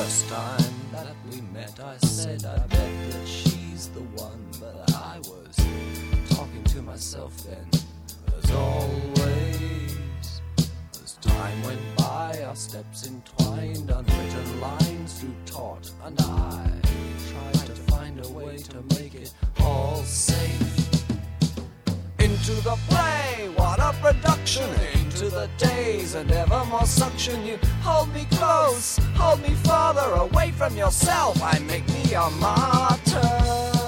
first time that we met, I said I bet that she's the one, but I was talking to myself then, as always. As time went by, our steps entwined, unwritten lines grew taut, and I tried to find a way to make it all safe. Into the play, what a production. Into the days and ever more suction. You hold me close, hold me farther away from yourself. I make me a martyr.